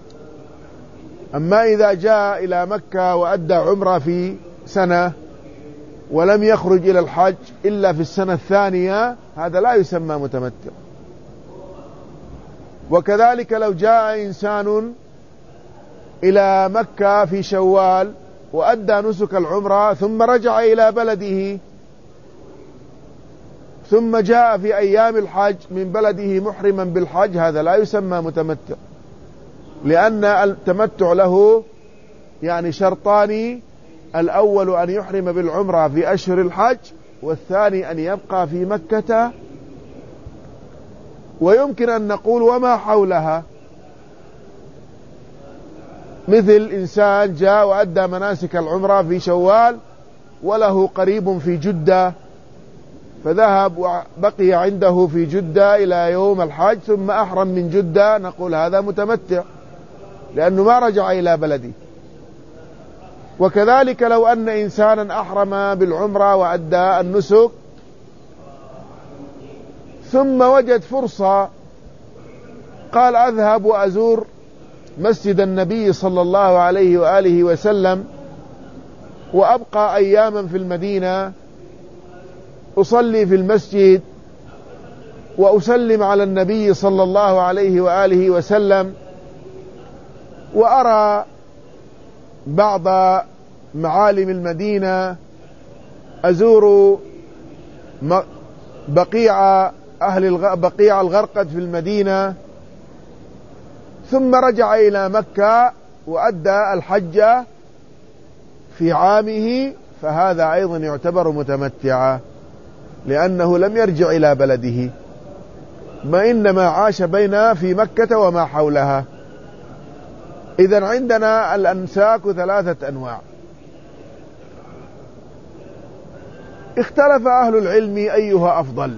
أما إذا جاء إلى مكة وأدى عمرة في سنة ولم يخرج إلى الحج إلا في السنة الثانية، هذا لا يسمى متمتع. وكذلك لو جاء إنسان إلى مكة في شوال وأدى نسك العمرة ثم رجع إلى بلده ثم جاء في أيام الحج من بلده محرما بالحج، هذا لا يسمى متمتع، لأن التمتع له يعني شرطان: الأول أن يحرم بالعمرة في أشهر الحج، والثاني أن يبقى في مكة. ويمكن أن نقول وما حولها، مثل إنسان جاء وأدى مناسك العمرة في شوال وله قريب في جدة، فذهب وبقي عنده في جدة إلى يوم الحج ثم أحرم من جدة، نقول هذا متمتع لأنه ما رجع إلى بلده. وكذلك لو أن إنسانا أحرم بالعمرة وأدى النسك ثم وجد فرصة قال أذهب وأزور مسجد النبي صلى الله عليه وآله وسلم وأبقى أياما في المدينة، أصلي في المسجد وأسلم على النبي صلى الله عليه وآله وسلم، وأرى بعض معالم المدينة، أزور بقيع الغرقد في المدينة، ثم رجع إلى مكة وأدى الحج في عامه، فهذا أيضا يعتبر متمتعا لأنه لم يرجع إلى بلده، ما إنما عاش بين في مكة وما حولها. إذن عندنا الأنساك 3 أنواع. اختلف أهل العلم أيها أفضل،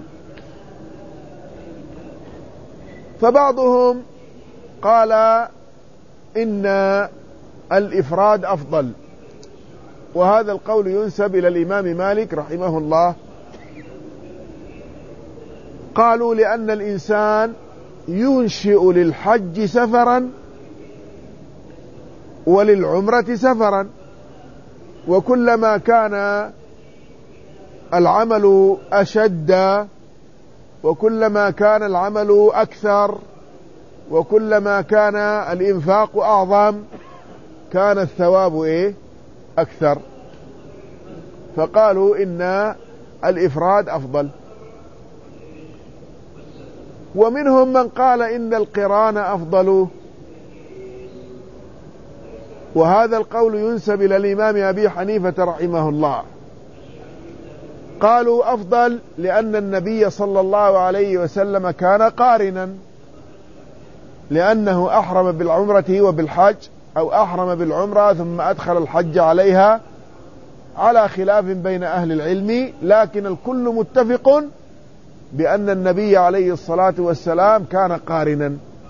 فبعضهم قال إن الإفراد أفضل، وهذا القول ينسب إلى الإمام مالك رحمه الله. قالوا لأن الإنسان ينشئ للحج سفرا وللعمرة سفرا، وكلما كان العمل أشد وكلما كان العمل أكثر وكلما كان الإنفاق أعظم كان الثواب أكثر، فقالوا إن الإفراد أفضل. ومنهم من قال إن القران أفضل، وهذا القول ينسب إلى الإمام أبي حنيفة رحمه الله. قالوا أفضل لأن النبي صلى الله عليه وسلم كان قارنا، لأنه أحرم بالعمرة وبالحج، أو أحرم بالعمرة ثم أدخل الحج عليها، على خلاف بين أهل العلم، لكن الكل متفق بأن النبي عليه الصلاة والسلام كان قارنا،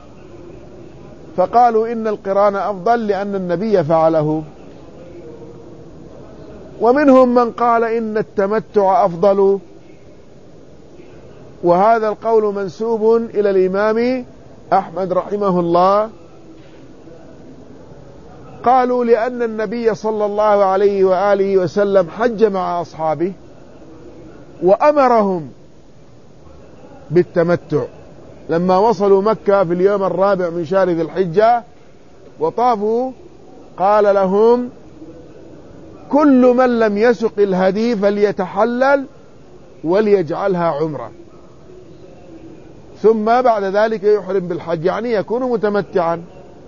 فقالوا إن القران أفضل لأن النبي فعله. ومنهم من قال إن التمتع أفضل، وهذا القول منسوب إلى الإمام أحمد رحمه الله. قالوا لأن النبي صلى الله عليه وآله وسلم حج مع أصحابه وأمرهم بالتمتع، لما وصلوا مكة في اليوم 4 من شهر ذي الحجة وطافوا قال لهم: كل من لم يسق الهدي فليتحلل وليجعلها عمرة، ثم بعد ذلك يحرم بالحج، يعني يكون متمتعا.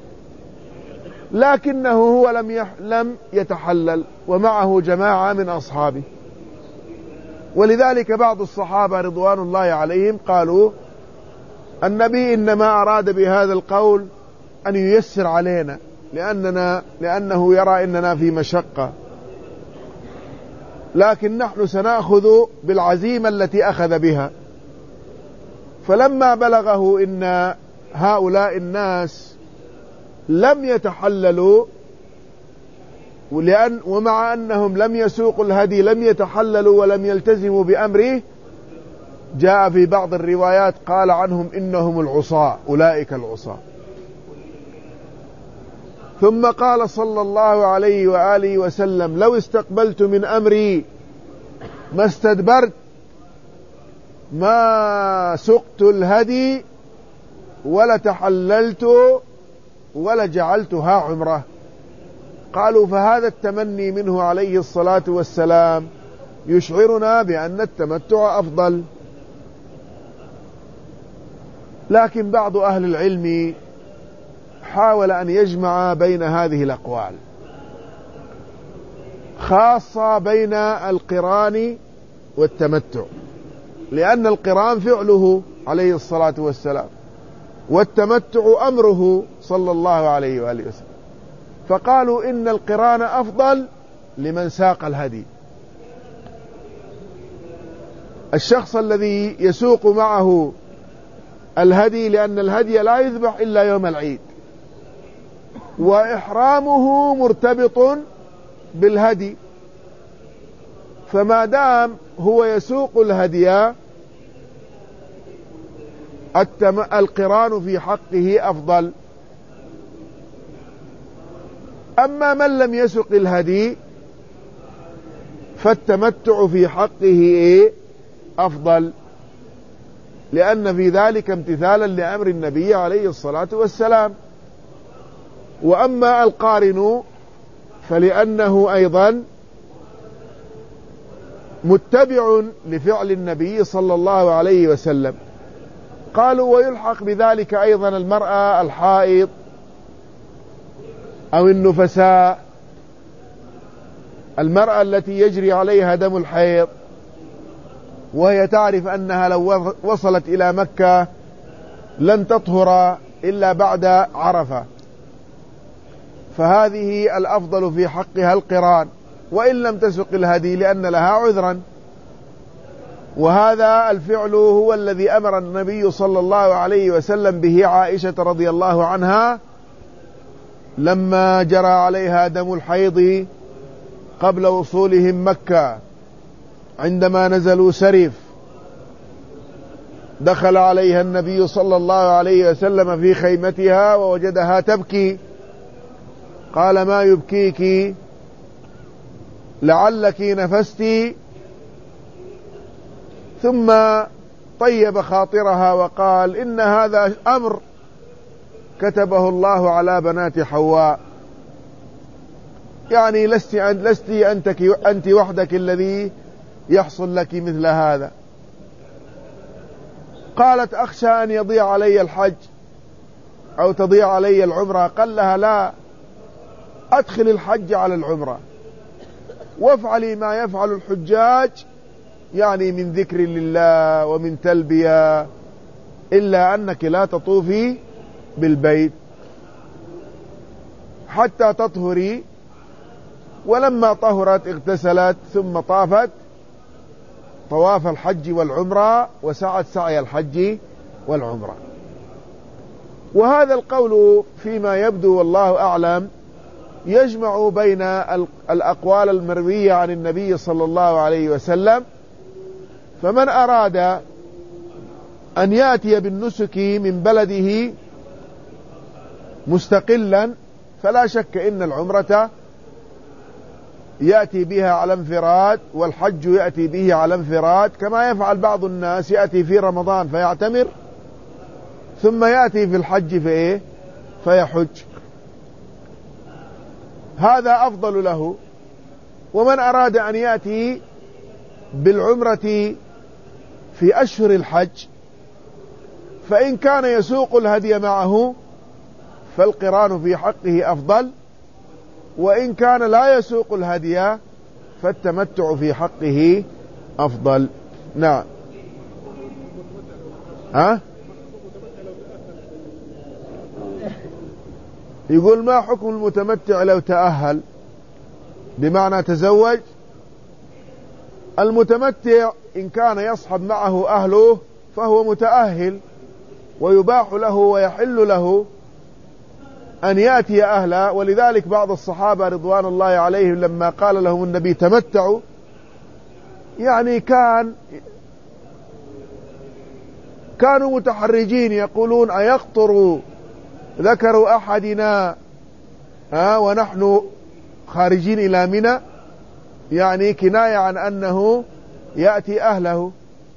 لكنه هو لم يتحلل ومعه جماعة من أصحابه، ولذلك بعض الصحابة رضوان الله عليهم قالوا: النبي إنما أراد بهذا القول أن ييسر علينا، لأنه يرى إننا في مشقة، لكن نحن سنأخذ بالعزيمة التي أخذ بها. فلما بلغه إن هؤلاء الناس لم يتحللوا، ومع أنهم لم يسوقوا الهدي لم يتحللوا ولم يلتزموا بأمره، جاء في بعض الروايات قال عنهم: إنهم العصاة، أولئك العصاة. ثم قال صلى الله عليه وآله وسلم: لو استقبلت من أمري ما استدبرت ما سقت الهدي ولا تحللت ولا جعلتها عمره. قالوا: فهذا التمني منه عليه الصلاة والسلام يشعرنا بأن التمتع أفضل. لكن بعض أهل العلم حاول أن يجمع بين هذه الأقوال، خاصة بين القران والتمتع، لأن القران فعله عليه الصلاة والسلام، والتمتع أمره صلى الله عليه وآله وسلم، فقالوا إن القران أفضل لمن ساق الهدي. الشخص الذي يسوق معه الهدي، لأن الهدي لا يذبح إلا يوم العيد، وإحرامه مرتبط بالهدي، فما دام هو يسوق الهدي القران في حقه أفضل. أما من لم يسق الهدي فالتمتع في حقه أفضل، لأن في ذلك امتثالا لأمر النبي عليه الصلاة والسلام. وأما القارن فلأنه أيضا متبع لفعل النبي صلى الله عليه وسلم. قالوا ويلحق بذلك أيضا المرأة الحائض أو النفساء، المرأة التي يجري عليها دم الحيض وهي تعرف أنها لو وصلت إلى مكة لن تطهر إلا بعد عرفة، فهذه الأفضل في حقها القران وإن لم تسق الهدي لأن لها عذرا. وهذا الفعل هو الذي أمر النبي صلى الله عليه وسلم به عائشة رضي الله عنها لما جرى عليها دم الحيض قبل وصولهم مكة، عندما نزلوا سرف دخل عليها النبي صلى الله عليه وسلم في خيمتها ووجدها تبكي، قال ما يبكيك؟ لعلك نفست. ثم طيب خاطرها وقال إن هذا أمر كتبه الله على بنات حواء، يعني لست أنت وحدك الذي يحصل لك مثل هذا. قالت أخشى أن يضيع علي الحج أو تضيع علي العمرة. قال لها لا، أدخل الحج على العمرة وافعلي ما يفعل الحجاج، يعني من ذكر لله ومن تلبية، إلا أنك لا تطوفي بالبيت حتى تطهري. ولما طهرت اغتسلت ثم طافت طواف الحج والعمرة وسعت سعي الحج والعمرة. وهذا القول فيما يبدو والله أعلم يجمع بين الأقوال المروية عن النبي صلى الله عليه وسلم. فمن أراد أن يأتي بالنسك من بلده مستقلا فلا شك إن العمرة يأتي بها على انفراد والحج يأتي به على انفراد، كما يفعل بعض الناس يأتي في رمضان فيعتمر ثم يأتي في الحج فيحج، هذا أفضل له. ومن أراد أن يأتي بالعمرة في أشهر الحج فإن كان يسوق الهدي معه فالقران في حقه أفضل، وإن كان لا يسوق الهدي فالتمتع في حقه أفضل. نعم. يقول ما حكم المتمتع لو تأهل، بمعنى تزوج؟ المتمتع إن كان يصحب معه أهله فهو متأهل، ويباح له ويحل له أن يأتي أهله. ولذلك بعض الصحابة رضوان الله عليهم لما قال لهم النبي تمتعوا، يعني كانوا متحرجين يقولون أيقطر ذكر أحدنا ونحن خارجين إلى منى، يعني كناية عن أنه يأتي أهله.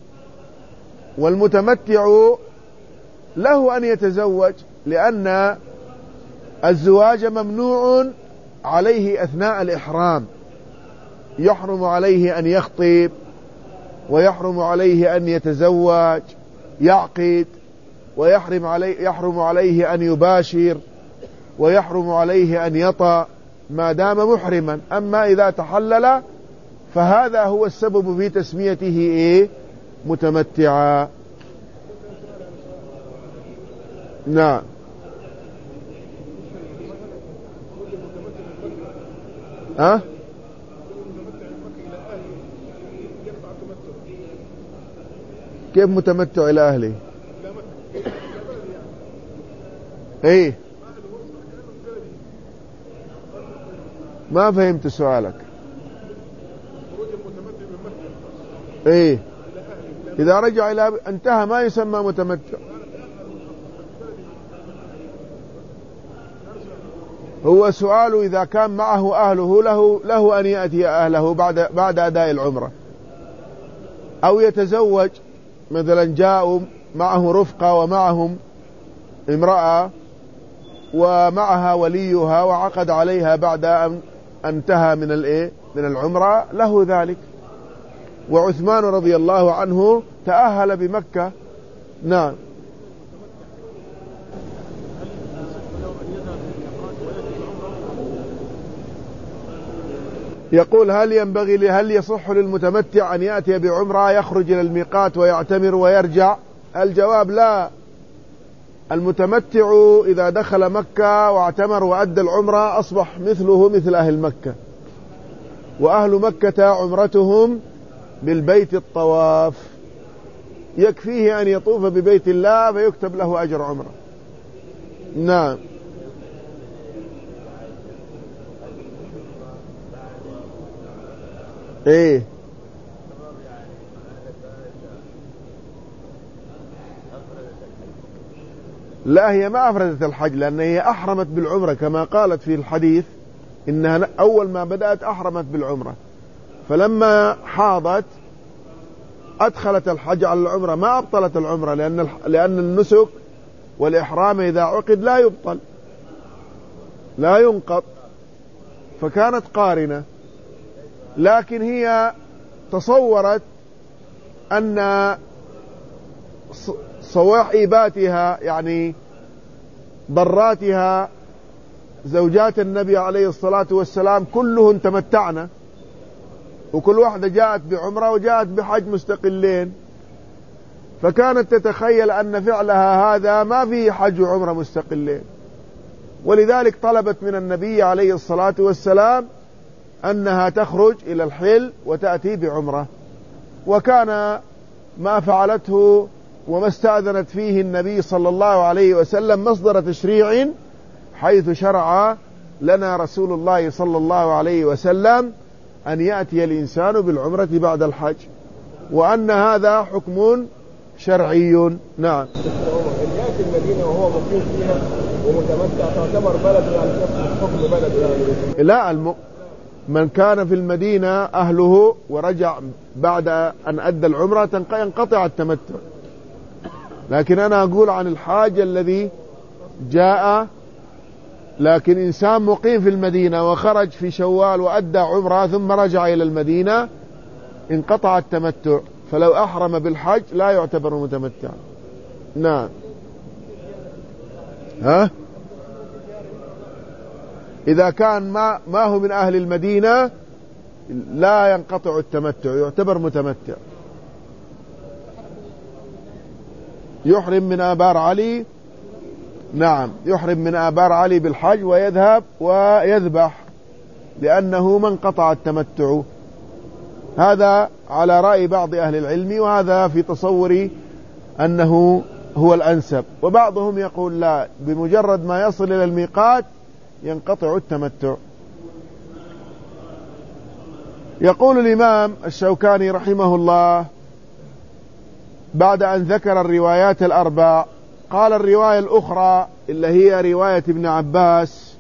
والمتمتع له أن يتزوج، لأن الزواج ممنوع عليه أثناء الإحرام، يحرم عليه أن يخطب ويحرم عليه أن يتزوج يعقد، يحرم عليه أن يباشر ويحرم عليه أن يطأ ما دام محرما. أما إذا تحلل فهذا هو السبب في تسميته متمتعا. نعم. كيف متمتع إلى أهله؟ ايه ما فهمت سؤالك. ايه إذا رجع إلى انتهى ما يسمى متمتع. هو سؤاله إذا كان معه أهله له أن يأتي أهله بعد أداء العمرة، أو يتزوج مثلا، جاءوا معه رفقة ومعهم امرأة ومعها وليها وعقد عليها بعد أن انتهى من العمرة، له ذلك. وعثمان رضي الله عنه تأهل بمكة. نعم. يقول هل يصح للمتمتع أن يأتي بعمرة يخرج إلى الميقات ويعتمر ويرجع؟ الجواب لا. المتمتع إذا دخل مكة واعتمر وأدى العمرة أصبح مثله مثل أهل مكة، وأهل مكة عمرتهم بالبيت الطواف، يكفيه أن يطوف ببيت الله فيكتب له أجر عمرة. نعم. ايه لا، هي ما أفردت الحج، لأن هي أحرمت بالعمرة كما قالت في الحديث إنها أول ما بدأت أحرمت بالعمرة، فلما حاضت أدخلت الحج على العمرة، ما أبطلت العمرة، لأن النسك والإحرام إذا عقد لا يبطل لا ينقض، فكانت قارنة. لكن هي تصورت أن صواحباتها يعني ضراتها زوجات النبي عليه الصلاة والسلام كلهن تمتعنا، وكل واحدة جاءت بعمرة وجاءت بحج مستقلين، فكانت تتخيل أن فعلها هذا ما فيه حج وعمرة مستقلين، ولذلك طلبت من النبي عليه الصلاة والسلام أنها تخرج إلى الحل وتأتي بعمرة. وكان ما فعلته وما استأذنت فيه النبي صلى الله عليه وسلم مصدر تشريع، حيث شرع لنا رسول الله صلى الله عليه وسلم أن يأتي الإنسان بالعمرة بعد الحج، وأن هذا حكم شرعي. نعم. يأتي المدينة وهو مقيم فيها ومتمتع تعتبر بلد يعني حكم بلد يعني؟ لا، من كان في المدينة أهله ورجع بعد أن أدى العمرة ينقطع التمتع. لكن أنا أقول عن الحاج الذي جاء، لكن إنسان مقيم في المدينة وخرج في شوال وأدى عمرة ثم رجع إلى المدينة انقطع التمتع، فلو أحرم بالحج لا يعتبر متمتعا. نعم. إذا كان ما هو من أهل المدينة لا ينقطع التمتع، يعتبر متمتع. يحرم من آبار علي. نعم، يحرم من آبار علي بالحج ويذهب ويذبح لأنه من قطع التمتع. هذا على رأي بعض أهل العلم، وهذا في تصوري أنه هو الأنسب. وبعضهم يقول لا، بمجرد ما يصل إلى الميقات ينقطع التمتع. يقول الإمام الشوكاني رحمه الله بعد أن ذكر الروايات الأربع، قال الرواية الأخرى اللي هي رواية ابن عباس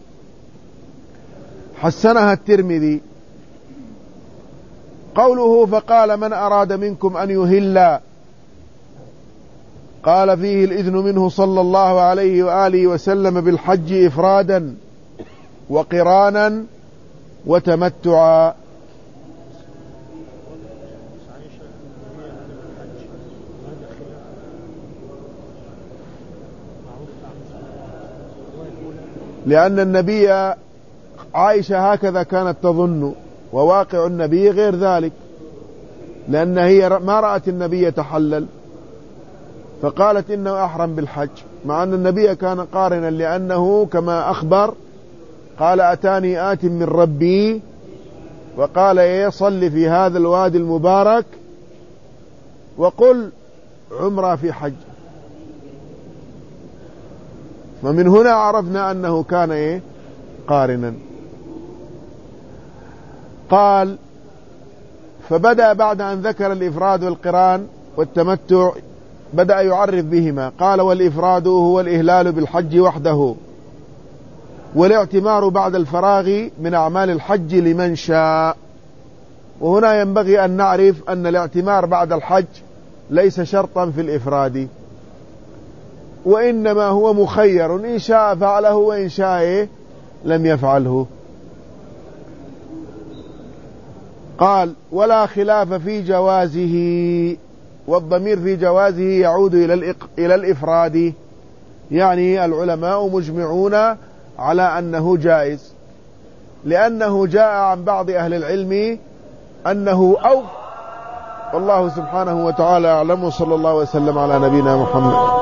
حسنها الترمذي، قوله فقال من أراد منكم أن يهل، قال فيه الإذن منه صلى الله عليه وآله وسلم بالحج إفرادا وقرانا وتمتعا. لأن النبي عائشة هكذا كانت تظن، وواقع النبي غير ذلك، لأن هي ما رأت النبي يتحلل فقالت إنه أحرم بالحج، مع أن النبي كان قارنا، لأنه كما أخبر قال أتاني آت من ربي وقال يصلي في هذا الوادي المبارك وقل عمرة في حج. ومن هنا عرفنا أنه كان قارنا. قال فبدأ بعد أن ذكر الإفراد والقران والتمتع بدأ يعرف بهما. قال والإفراد هو الإهلال بالحج وحده، والاعتمار بعد الفراغ من أعمال الحج لمن شاء. وهنا ينبغي أن نعرف أن الاعتمار بعد الحج ليس شرطا في الإفراد، وإنما هو مخير، إن شاء فعله وإن شاء لم يفعله. قال ولا خلاف في جوازه، والضمير في جوازه يعود إلى الإفراد، يعني العلماء مجمعون على أنه جائز، لأنه جاء عن بعض أهل العلم أنه والله سبحانه وتعالى أعلم، وصلى الله وسلم على نبينا محمد.